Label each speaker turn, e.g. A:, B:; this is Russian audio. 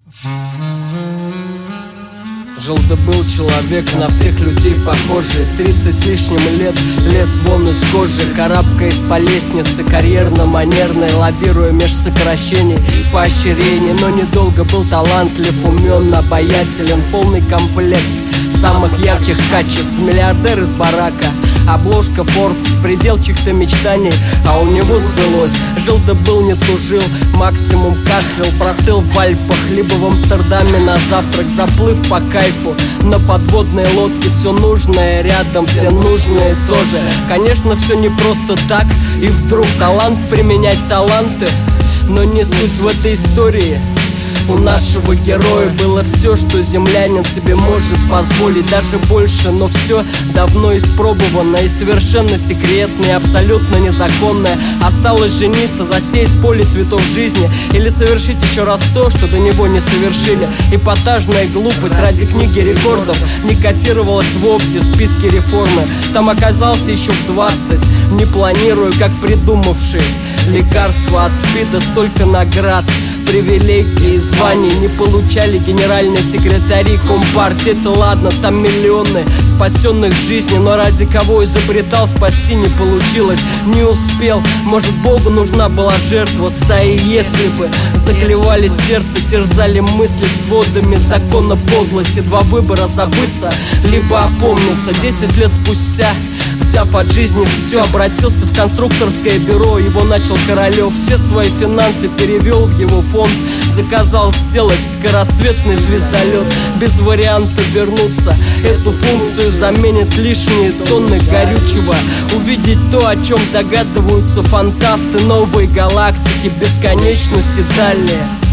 A: Жил да был человек, на всех людей похожий. 30 с лишним лет, лез вон из кожи, карабкаясь по лестнице карьерно-манерной, лавируя меж сокращений и поощрений. Но недолго был талантлив, умен, обаятелен, полный комплект самых ярких качеств. Миллиардер из барака, обложка Forbes, предел чьих-то мечтаний, а у него сбылось. Жил да был, не тужил, максимум кашлял, простыл в Альпах, либо в Амстердаме на завтрак, заплыв по кайфу на подводной лодке. Все нужное рядом, все нужные тоже. Конечно, все не просто так, и вдруг талант применять таланты. Но не суть в этой истории. У нашего героя было все, что землянин себе может позволить, даже больше, но все давно испробовано и совершенно секретное, абсолютно незаконное. Осталось жениться, засеять поле цветов жизни или совершить еще раз то, что до него не совершили. Эпатажная глупость ради книги рекордов не котировалась вовсе в списке реформы. Там оказался еще в 20, не планирую, как придумавший лекарства от СПИДа. Столько наград, привилегий и званий не получали генеральные секретари Компартии. Это ладно, там миллионы спасенных жизней, но ради кого изобретал, спасти не получилось. Не успел, может, Богу нужна была жертва стаи. Если бы заклевали сердце, терзали мысли сводами закона подлости. Два выбора: забыться, либо опомниться. 10 лет спустя, взяв от жизни все, обратился в конструкторское бюро. Его начал Королев, все свои финансы перевел в его фонд. Заказал сделать скоросветный звездолет, без варианта вернуться. Эту функцию заменит лишние тонны горючего. Увидеть то, о чем догадываются фантасты. Новые галактики, бесконечность и далее.